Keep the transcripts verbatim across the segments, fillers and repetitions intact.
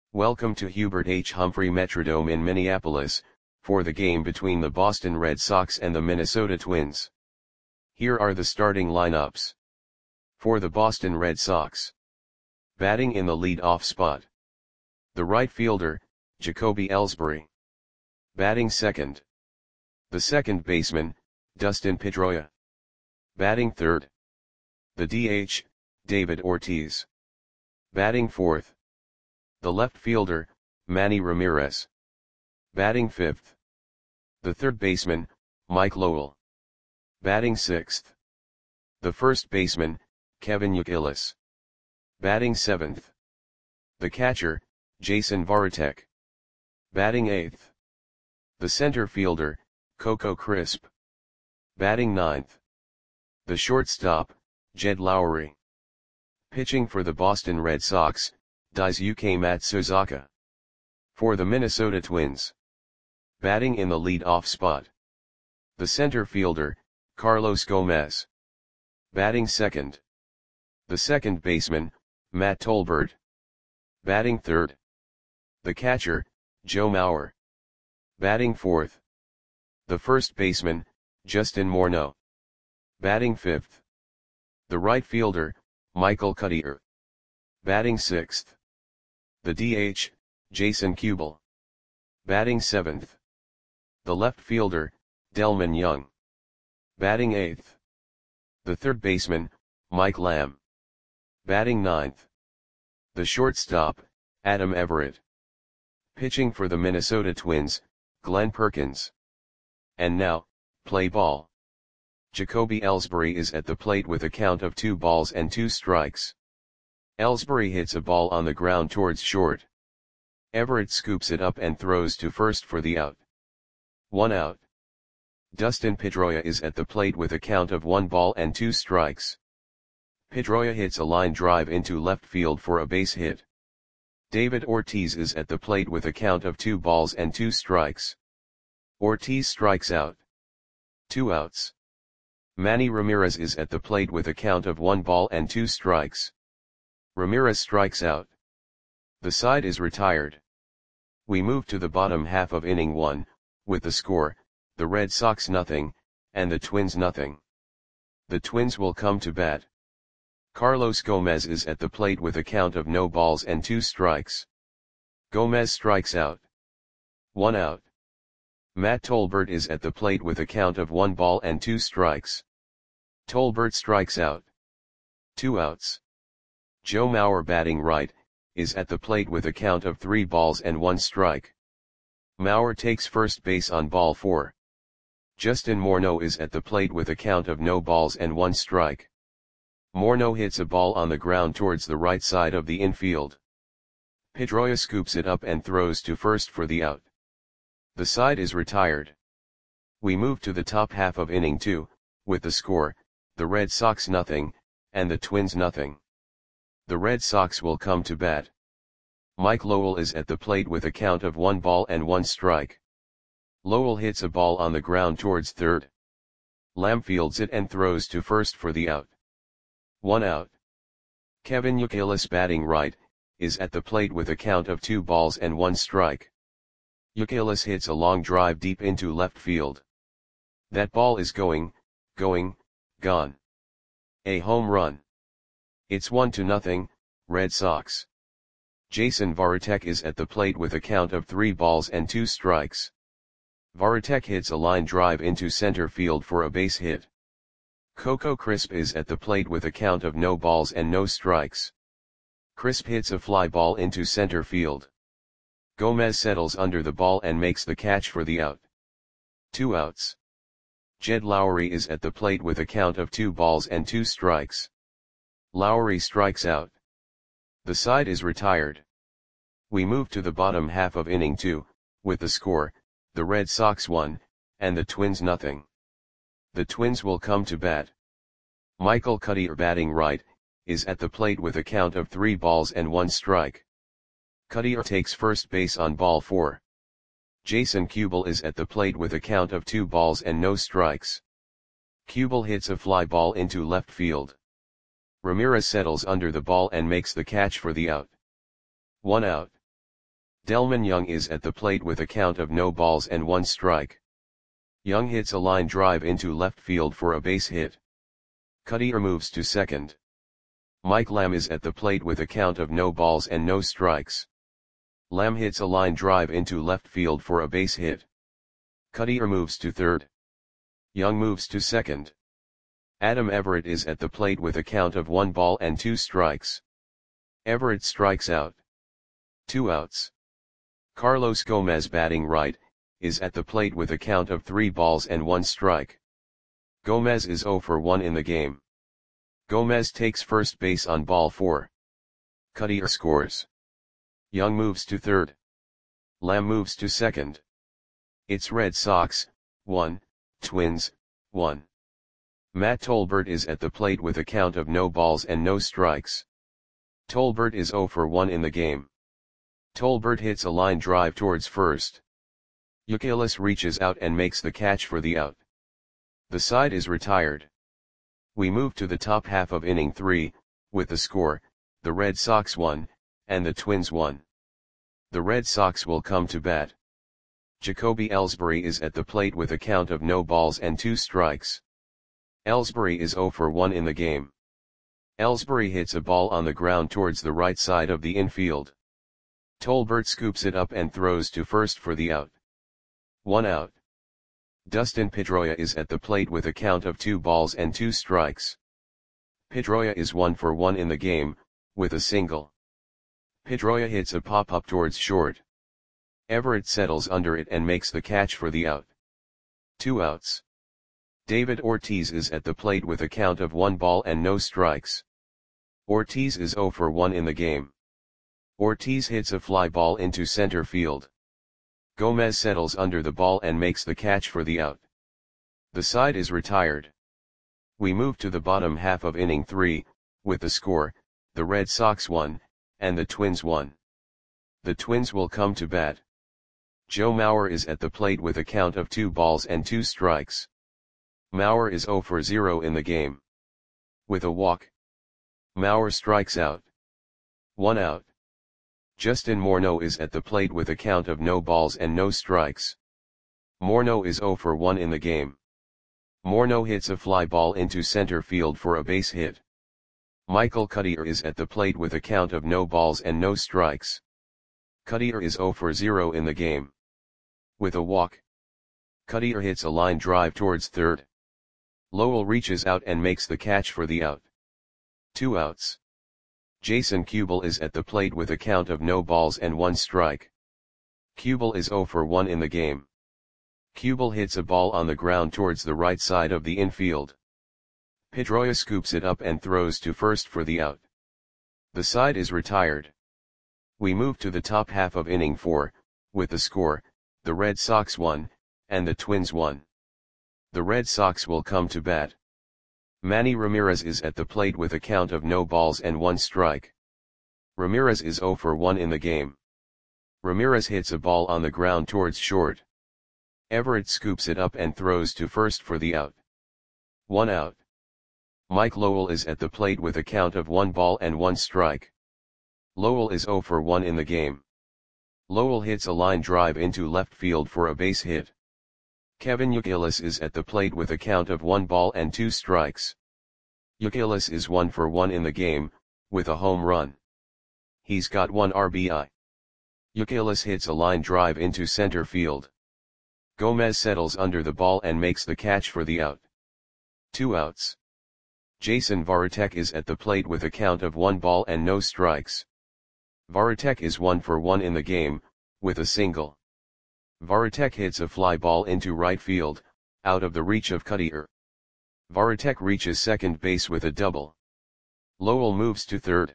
Welcome to Hubert H. Humphrey Metrodome in Minneapolis, for the game between the Boston Red Sox and the Minnesota Twins. Here are the starting lineups. For the Boston Red Sox. Batting in the lead-off spot. The right fielder, Jacoby Ellsbury. Batting second. The second baseman, Dustin Pedroia. Batting third. The D H, David Ortiz. Batting fourth. The left fielder, Manny Ramirez. Batting fifth. The third baseman, Mike Lowell. Batting sixth. The first baseman, Kevin Youkilis. Batting seventh. The catcher, Jason Varitek. Batting eighth. The center fielder, Coco Crisp. Batting ninth. The shortstop, Jed Lowrie. Pitching for the Boston Red Sox, Daisuke Matsuzaka. For the Minnesota Twins. Batting in the lead-off spot. The center fielder, Carlos Gomez. Batting second. The second baseman, Matt Tolbert. Batting third. The catcher, Joe Mauer. Batting fourth. The first baseman, Justin Morneau. Batting fifth. The right fielder, Michael Cuddyer. Batting sixth. The D H, Jason Kubel. Batting seventh. The left fielder, Delman Young. Batting eighth. The third baseman, Mike Lamb. Batting ninth. The shortstop, Adam Everett. Pitching for the Minnesota Twins, Glenn Perkins. And now, play ball. Jacoby Ellsbury is at the plate with a count of two balls and two strikes. Ellsbury hits a ball on the ground towards short. Everett scoops it up and throws to first for the out. One out. Dustin Pedroia is at the plate with a count of one ball and two strikes. Pedroia hits a line drive into left field for a base hit. David Ortiz is at the plate with a count of two balls and two strikes. Ortiz strikes out. Two outs. Manny Ramirez is at the plate with a count of one ball and two strikes. Ramirez strikes out. The side is retired. We move to the bottom half of inning one, with the score, the Red Sox nothing, and the Twins nothing. The Twins will come to bat. Carlos Gomez is at the plate with a count of no balls and two strikes. Gomez strikes out. One out. Matt Tolbert is at the plate with a count of one ball and two strikes. Tolbert strikes out. Two outs. Joe Mauer, batting right, is at the plate with a count of three balls and one strike. Mauer takes first base on ball four. Justin Morneau is at the plate with a count of no balls and one strike. Morneau hits a ball on the ground towards the right side of the infield. Pedroia scoops it up and throws to first for the out. The side is retired. We move to the top half of inning two, with the score, the Red Sox nothing, and the Twins nothing. The Red Sox will come to bat. Mike Lowell is at the plate with a count of one ball and one strike. Lowell hits a ball on the ground towards third. Lamb fields it and throws to first for the out. One out. Kevin Youkilis, batting right, is at the plate with a count of two balls and one strike. Youkilis hits a long drive deep into left field. That ball is going, going, gone. A home run. It's one to nothing, Red Sox. Jason Varitek is at the plate with a count of three balls and two strikes. Varitek hits a line drive into center field for a base hit. Coco Crisp is at the plate with a count of no balls and no strikes. Crisp hits a fly ball into center field. Gomez settles under the ball and makes the catch for the out. Two outs. Jed Lowrie is at the plate with a count of two balls and two strikes. Lowrie strikes out. The side is retired. We move to the bottom half of inning two, with the score, the Red Sox one, and the Twins nothing. The Twins will come to bat. Michael Cuddyer, batting right, is at the plate with a count of three balls and one strike. Cuddyer takes first base on ball four. Jason Kubel is at the plate with a count of two balls and no strikes. Kubel hits a fly ball into left field. Ramirez settles under the ball and makes the catch for the out. One out. Delman Young is at the plate with a count of no balls and one strike. Young hits a line drive into left field for a base hit. Cutter moves to second. Mike Lamb is at the plate with a count of no balls and no strikes. Lamb hits a line drive into left field for a base hit. Cutter moves to third. Young moves to second. Adam Everett is at the plate with a count of one ball and two strikes. Everett strikes out. Two outs. Carlos Gomez, batting right, is at the plate with a count of three balls and one strike. Gomez is zero for one in the game. Gomez takes first base on ball four. Cutter scores. Young moves to third. Lamb moves to second. It's Red Sox, one, Twins, one. Matt Tolbert is at the plate with a count of no balls and no strikes. Tolbert is zero for one in the game. Tolbert hits a line drive towards first. Youkilis reaches out and makes the catch for the out. The side is retired. We move to the top half of inning three, with the score, the Red Sox won, and the Twins won. The Red Sox will come to bat. Jacoby Ellsbury is at the plate with a count of no balls and two strikes. Ellsbury is zero for one in the game. Ellsbury hits a ball on the ground towards the right side of the infield. Tolbert scoops it up and throws to first for the out. One out. Dustin Pedroia is at the plate with a count of two balls and two strikes. Pedroia is one for one in the game, with a single. Pedroia hits a pop-up towards short. Everett settles under it and makes the catch for the out. Two outs. David Ortiz is at the plate with a count of one ball and no strikes. Ortiz is zero for one in the game. Ortiz hits a fly ball into center field. Gomez settles under the ball and makes the catch for the out. The side is retired. We move to the bottom half of inning three, with the score, the Red Sox won, and the Twins won. The Twins will come to bat. Joe Mauer is at the plate with a count of two balls and two strikes. Mauer is zero for zero in the game. With a walk, Mauer strikes out. One out. Justin Morneau is at the plate with a count of no balls and no strikes. Morneau is zero for one in the game. Morneau hits a fly ball into center field for a base hit. Michael Cutter is at the plate with a count of no balls and no strikes. Cutter is zero for zero in the game. With a walk, Cutter hits a line drive towards third. Lowell reaches out and makes the catch for the out. Two outs. Jason Kubel is at the plate with a count of no balls and one strike. Kubel is zero for one in the game. Kubel hits a ball on the ground towards the right side of the infield. Pedroia scoops it up and throws to first for the out. The side is retired. We move to the top half of inning four, with the score, the Red Sox won, and the Twins won. The Red Sox will come to bat. Manny Ramirez is at the plate with a count of no balls and one strike. Ramirez is zero for one in the game. Ramirez hits a ball on the ground towards short. Everett scoops it up and throws to first for the out. One out. Mike Lowell is at the plate with a count of one ball and one strike. Lowell is zero for one in the game. Lowell hits a line drive into left field for a base hit. Kevin Youkilis is at the plate with a count of one ball and two strikes. Youkilis is one for one in the game, with a home run. He's got one R B I. Youkilis hits a line drive into center field. Gomez settles under the ball and makes the catch for the out. Two outs. Jason Varitek is at the plate with a count of one ball and no strikes. Varitek is one for one in the game, with a single. Varitek hits a fly ball into right field, out of the reach of Cutter. Varitek reaches second base with a double. Lowell moves to third.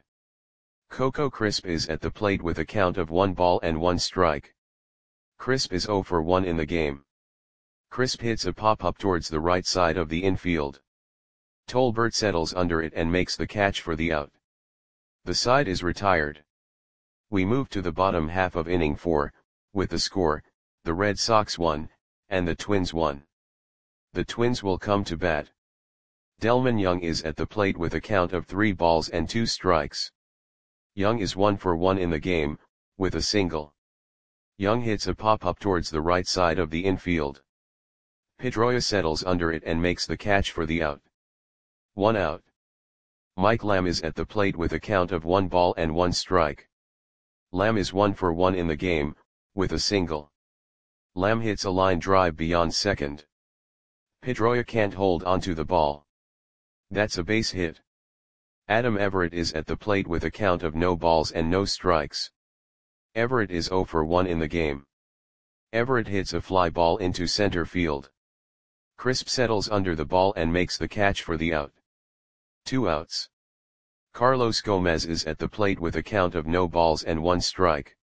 Coco Crisp is at the plate with a count of one ball and one strike. Crisp is zero for one in the game. Crisp hits a pop-up towards the right side of the infield. Tolbert settles under it and makes the catch for the out. The side is retired. We move to the bottom half of inning four, with the score, the Red Sox won, and the Twins won. The Twins will come to bat. Delman Young is at the plate with a count of three balls and two strikes. Young is one for one in the game, with a single. Young hits a pop-up towards the right side of the infield. Pedroia settles under it and makes the catch for the out. One out. Mike Lamb is at the plate with a count of one ball and one strike. Lamb is one for one in the game, with a single. Lamb hits a line drive beyond second. Pedroia can't hold onto the ball. That's a base hit. Adam Everett is at the plate with a count of no balls and no strikes. Everett is zero for one in the game. Everett hits a fly ball into center field. Crisp settles under the ball and makes the catch for the out. Two outs. Carlos Gomez is at the plate with a count of no balls and one strike.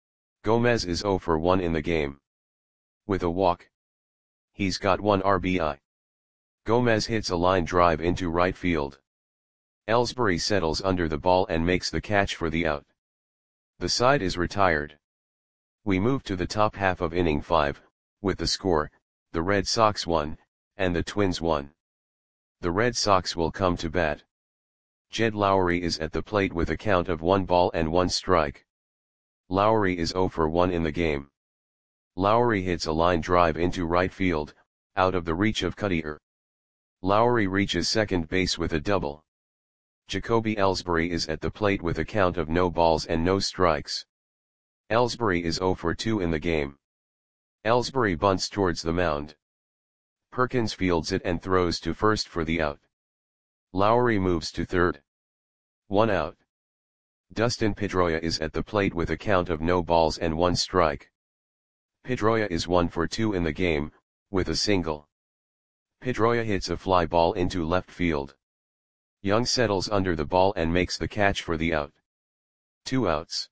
Gomez is zero for one in the game. With a walk. He's got one R B I. Gomez hits a line drive into right field. Ellsbury settles under the ball and makes the catch for the out. The side is retired. We move to the top half of inning five, with the score, the Red Sox won, and the Twins won. The Red Sox will come to bat. Jed Lowrie is at the plate with a count of one ball and one strike. Lowrie is zero for one in the game. Lowrie hits a line drive into right field, out of the reach of Cutter. Lowrie reaches second base with a double. Jacoby Ellsbury is at the plate with a count of no balls and no strikes. Ellsbury is zero for two in the game. Ellsbury bunts towards the mound. Perkins fields it and throws to first for the out. Lowrie moves to third. One out. Dustin Pedroia is at the plate with a count of no balls and one strike. Pedroia is one for two in the game, with a single. Pedroia hits a fly ball into left field. Young settles under the ball and makes the catch for the out. Two outs.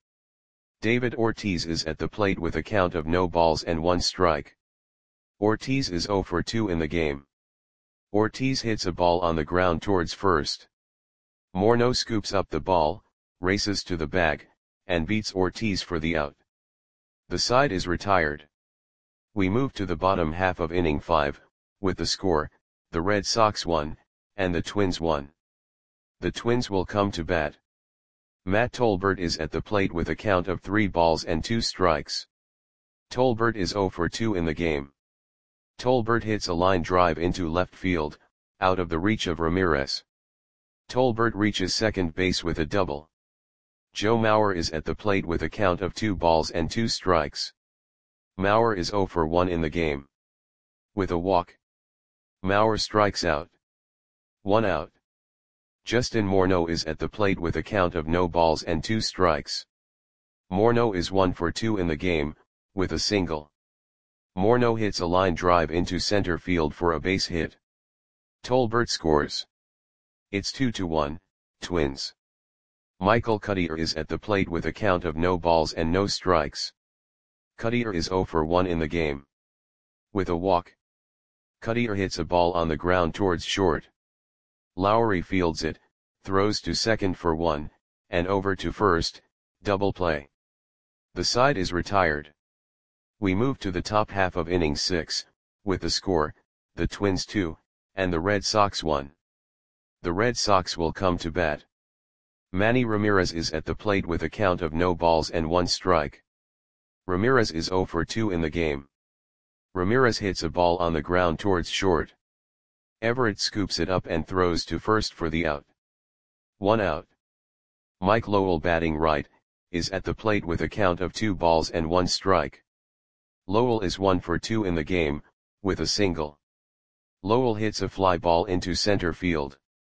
David Ortiz is at the plate with a count of no balls and one strike. Ortiz is zero for two in the game. Ortiz hits a ball on the ground towards first. Morneau scoops up the ball, races to the bag, and beats Ortiz for the out. The side is retired. We move to the bottom half of inning five, with the score, the Red Sox won, and the Twins won. The Twins will come to bat. Matt Tolbert is at the plate with a count of three balls and two strikes. Tolbert is zero for two in the game. Tolbert hits a line drive into left field, out of the reach of Ramirez. Tolbert reaches second base with a double. Joe Mauer is at the plate with a count of two balls and two strikes. Mauer is zero for one in the game. With a walk. Mauer strikes out. One out. Justin Morneau is at the plate with a count of no balls and two strikes. Morneau is one for two in the game, with a single. Morneau hits a line drive into center field for a base hit. Tolbert scores. It's two to one, Twins. Michael Cutter is at the plate with a count of no balls and no strikes. Cutter is zero for one in the game. With a walk. Cutter hits a ball on the ground towards short. Lowrie fields it, throws to second for one, and over to first, double play. The side is retired. We move to the top half of inning six, with the score, the Twins two, and the Red Sox one. The Red Sox will come to bat. Manny Ramirez is at the plate with a count of no balls and one strike. Ramirez is zero for two in the game. Ramirez hits a ball on the ground towards short. Everett scoops it up and throws to first for the out. One out. Mike Lowell, batting right, is at the plate with a count of two balls and one strike. Lowell is one for two in the game, with a single. Lowell hits a fly ball into center field.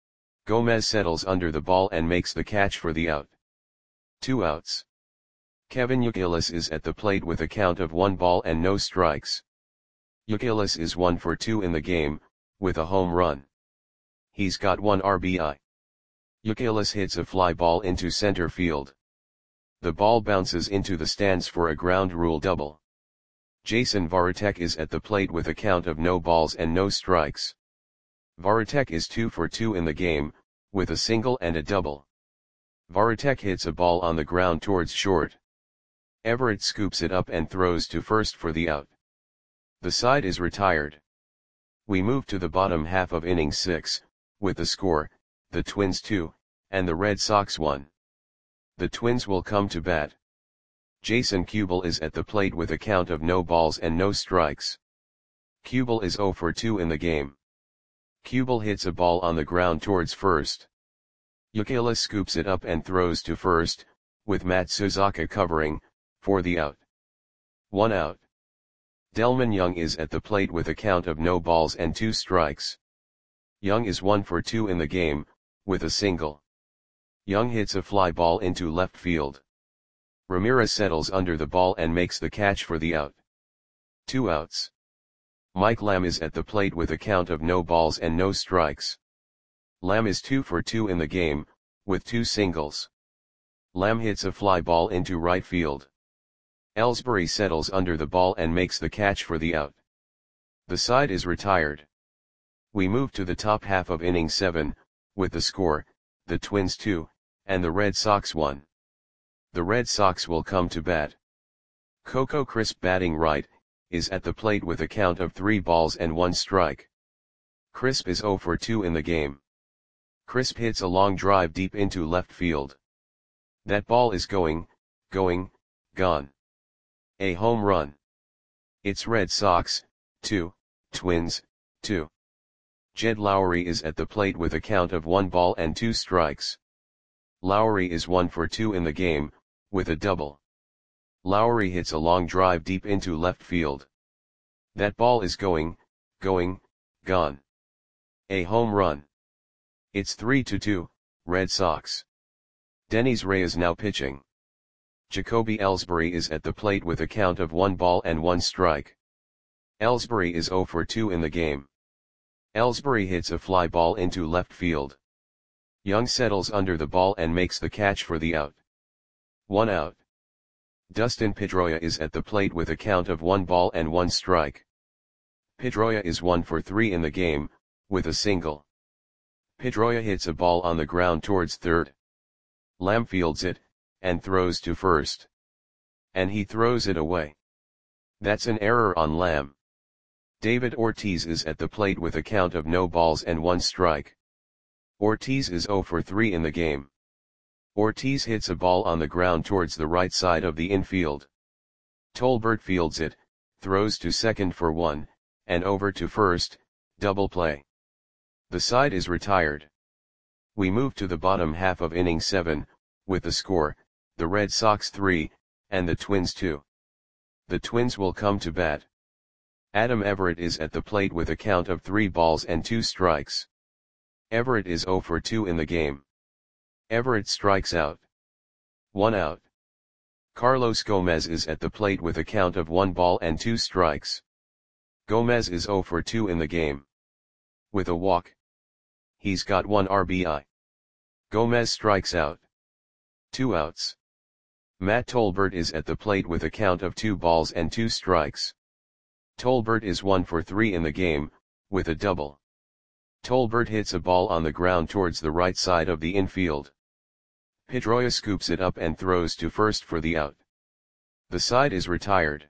Gomez settles under the ball and makes the catch for the out. Two outs. Kevin Youkilis is at the plate with a count of one ball and no strikes. Youkilis is one for two in the game, with a home run. He's got one R B I. Youkilis hits a fly ball into center field. The ball bounces into the stands for a ground rule double. Jason Varitek is at the plate with a count of no balls and no strikes. Varitek is two for two in the game, with a single and a double. Varitek hits a ball on the ground towards short. Everett scoops it up and throws to first for the out. The side is retired. We move to the bottom half of inning six, with the score, the Twins two, and the Red Sox one. The Twins will come to bat. Jason Kubel is at the plate with a count of no balls and no strikes. Kubel is zero for two in the game. Kubel hits a ball on the ground towards first. Youkilis scoops it up and throws to first, with Matsuzaka covering, for the out. One out. Delman Young is at the plate with a count of no balls and two strikes. Young is one for two in the game, with a single. Young hits a fly ball into left field. Ramirez settles under the ball and makes the catch for the out. Two outs. Mike Lamb is at the plate with a count of no balls and no strikes. Lamb is two for two in the game, with two singles. Lamb hits a fly ball into right field. Ellsbury settles under the ball and makes the catch for the out. The side is retired. We move to the top half of inning seven, with the score, the Twins two, and the Red Sox one. The Red Sox will come to bat. Coco Crisp, batting right, is at the plate with a count of three balls and one strike. Crisp is zero for two in the game. Crisp hits a long drive deep into left field. That ball is going, going, gone. A home run. It's Red Sox, two, Twins, two. Jed Lowry is at the plate with a count of one ball and two strikes. Lowry is one for two in the game, with a double. Lowry hits a long drive deep into left field. That ball is going, going, gone. A home run. It's three to two, Red Sox. Dennis Ray is now pitching. Jacoby Ellsbury is at the plate with a count of one ball and one strike. Ellsbury is zero for two in the game. Ellsbury hits a fly ball into left field. Young settles under the ball and makes the catch for the out. One out. Dustin Pedroia is at the plate with a count of one ball and one strike. Pedroia is one for three in the game, with a single. Pedroia hits a ball on the ground towards third. Lamb fields it, and throws to first. And he throws it away. That's an error on Lamb. David Ortiz is at the plate with a count of no balls and one strike. Ortiz is zero for three in the game. Ortiz hits a ball on the ground towards the right side of the infield. Tolbert fields it, throws to second for one, and over to first, double play. The side is retired. We move to the bottom half of inning seven, with the score, the Red Sox three, and the Twins two. The Twins will come to bat. Adam Everett is at the plate with a count of three balls and two strikes. Everett is zero for two in the game. Everett strikes out. One out. Carlos Gomez is at the plate with a count of one ball and two strikes. Gomez is zero for two in the game. With a walk. He's got one R B I. Gomez strikes out. Two outs. Matt Tolbert is at the plate with a count of two balls and two strikes. Tolbert is one for three in the game, with a double. Tolbert hits a ball on the ground towards the right side of the infield. Pedroia scoops it up and throws to first for the out. The side is retired.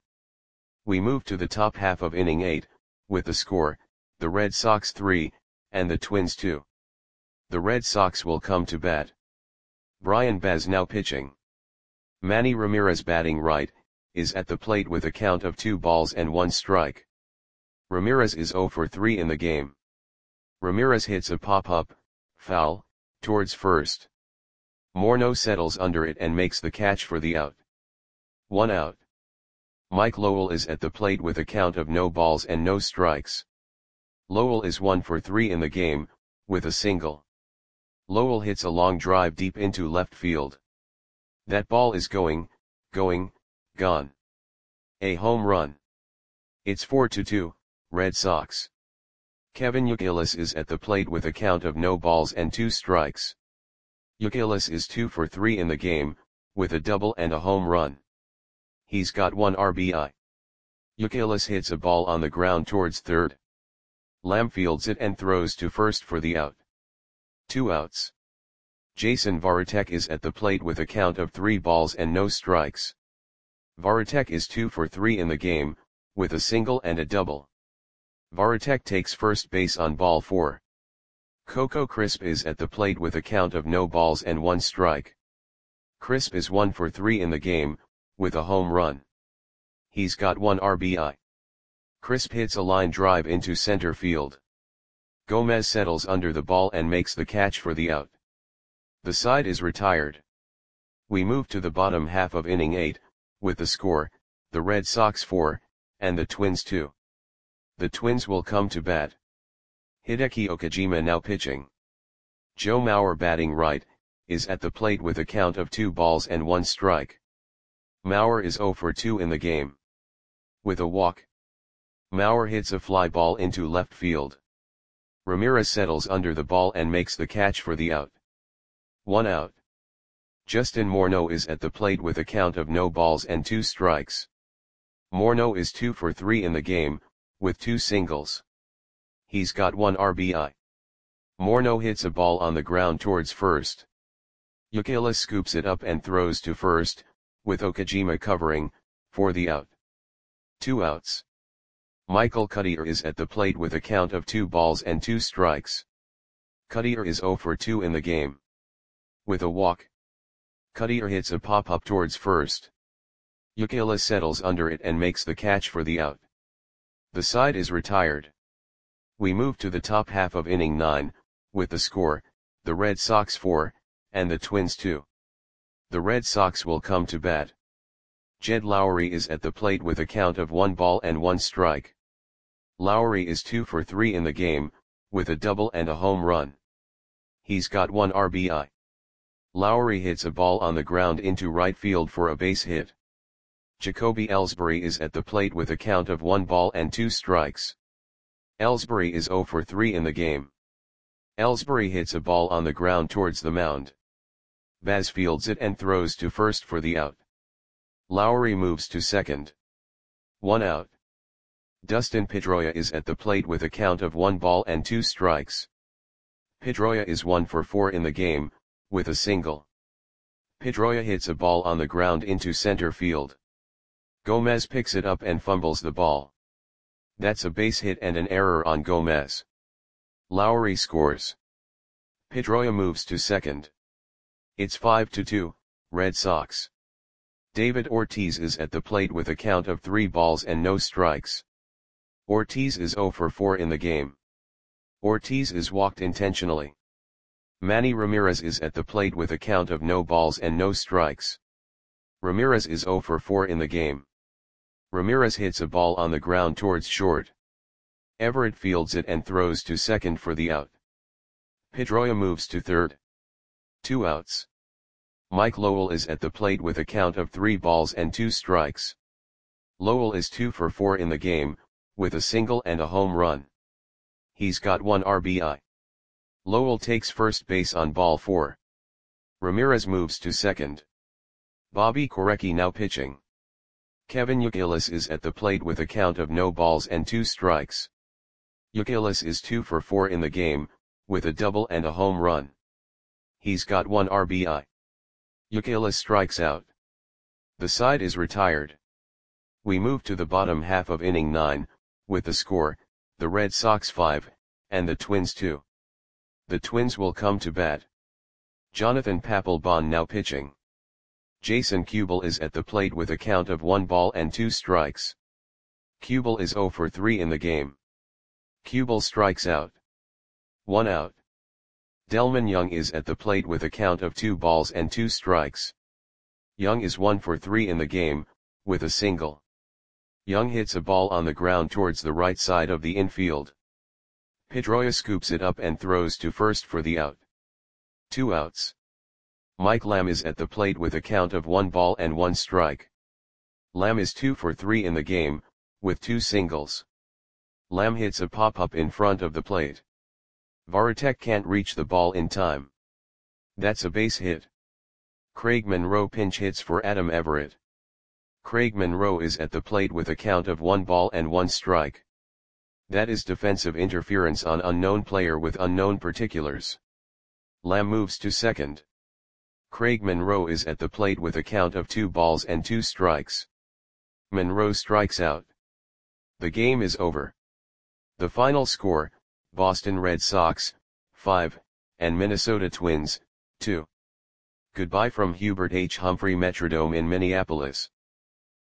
We move to the top half of inning eight, with the score, the Red Sox three, and the Twins two. The Red Sox will come to bat. Brian Baz now pitching. Manny Ramirez, batting right, is at the plate with a count of two balls and one strike. Ramirez is zero for three in the game. Ramirez hits a pop-up, foul, towards first. Morneau settles under it and makes the catch for the out. One out. Mike Lowell is at the plate with a count of no balls and no strikes. Lowell is one for three in the game, with a single. Lowell hits a long drive deep into left field. That ball is going, going, gone. A home run. It's four to two, Red Sox. Kevin Youkilis is at the plate with a count of no balls and two strikes. Youkilis is two for three in the game, with a double and a home run. He's got one R B I. Youkilis hits a ball on the ground towards third. Lamb fields it and throws to first for the out. Two outs. Jason Varitek is at the plate with a count of three balls and no strikes. Varitek is two for three in the game, with a single and a double. Varitek takes first base on ball four. Coco Crisp is at the plate with a count of no balls and one strike. Crisp is one for three in the game, with a home run. He's got one R B I. Crisp hits a line drive into center field. Gomez settles under the ball and makes the catch for the out. The side is retired. We move to the bottom half of inning eight, with the score, the Red Sox four, and the Twins two. The Twins will come to bat. Hideki Okajima now pitching. Joe Mauer batting right, is at the plate with a count of two balls and one strike. Mauer is zero for two in the game. With a walk, Mauer hits a fly ball into left field. Ramirez settles under the ball and makes the catch for the out. One out. Justin Morneau is at the plate with a count of no balls and two strikes. Morneau is two for three in the game, with two singles. He's got one R B I. Morneau hits a ball on the ground towards first. Youkilis scoops it up and throws to first, with Okajima covering, for the out. Two outs. Michael Cuddyer is at the plate with a count of two balls and two strikes. Cuddyer is zero for two in the game. With a walk, Cuddyer hits a pop-up towards first. Youkilis settles under it and makes the catch for the out. The side is retired. We move to the top half of inning nine, with the score, the Red Sox four, and the Twins two. The Red Sox will come to bat. Jed Lowrie is at the plate with a count of one ball and one strike. Lowrie is two for three in the game, with a double and a home run. He's got one R B I. Lowrie hits a ball on the ground into right field for a base hit. Jacoby Ellsbury is at the plate with a count of one ball and two strikes. Ellsbury is zero for three in the game. Ellsbury hits a ball on the ground towards the mound. Baz fields it and throws to first for the out. Lowrie moves to second. One out. Dustin Pedroia is at the plate with a count of one ball and two strikes. Pedroia is one for four in the game, with a single. Pedroia hits a ball on the ground into center field. Gomez picks it up and fumbles the ball. That's a base hit and an error on Gomez. Lowrie scores. Pedroia moves to second. It's five to two, Red Sox. David Ortiz is at the plate with a count of three balls and no strikes. Ortiz is zero for four in the game. Ortiz is walked intentionally. Manny Ramirez is at the plate with a count of no balls and no strikes. Ramirez is zero for four in the game. Ramirez hits a ball on the ground towards short. Everett fields it and throws to second for the out. Pedroia moves to third. Two outs. Mike Lowell is at the plate with a count of three balls and two strikes. Lowell is two for four in the game, with a single and a home run. He's got one R B I. Lowell takes first base on ball four. Ramirez moves to second. Bobby Korecki now pitching. Kevin Youkilis is at the plate with a count of no balls and two strikes. Youkilis is two for four in the game, with a double and a home run. He's got one R B I. Youkilis strikes out. The side is retired. We move to the bottom half of inning nine, with the score, the Red Sox five, and the Twins two. The Twins will come to bat. Jonathan Papelbon now pitching. Jason Kubel is at the plate with a count of one ball and two strikes. Kubel is zero for three in the game. Kubel strikes out. One out. Delmon Young is at the plate with a count of two balls and two strikes. Young is one for three in the game, with a single. Young hits a ball on the ground towards the right side of the infield. Pedroia scoops it up and throws to first for the out. Two outs. Mike Lamb is at the plate with a count of one ball and one strike. Lamb is two for three in the game, with two singles. Lamb hits a pop-up in front of the plate. Varitek can't reach the ball in time. That's a base hit. Craig Monroe pinch hits for Adam Everett. Craig Monroe is at the plate with a count of one ball and one strike. That is defensive interference on unknown player with unknown particulars. Lamb moves to second. Craig Monroe is at the plate with a count of two balls and two strikes. Monroe strikes out. The game is over. The final score, Boston Red Sox, five, and Minnesota Twins, two. Goodbye from Hubert H. Humphrey Metrodome in Minneapolis.